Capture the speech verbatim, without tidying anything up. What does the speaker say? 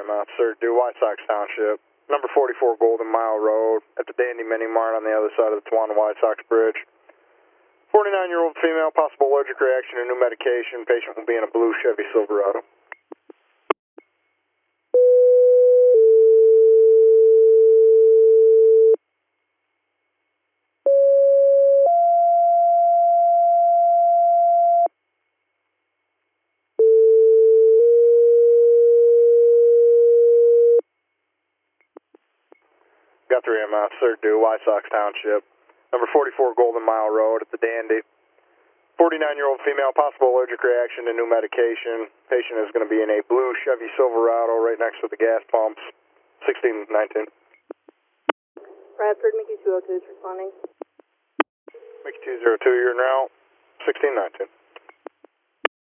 M F, sir. Due White Sox Township. Number forty-four Golden Mile Road at the Dandy Mini Mart on the other side of the Tawana White Sox Bridge. forty-nine-year-old female, possible allergic reaction to new medication. Patient will be in a blue Chevy Silverado. Got three M F, sir. Due White Sox Township. Number forty-four Golden Mile Road at the Dandy. forty-nine-year-old female, possible allergic reaction to new medication. Patient is going to be in a blue Chevy Silverado right next to the gas pumps. sixteen nineteen. Bradford, Mickey two oh two is responding. Mickey two oh two, you're en route. sixteen nineteen.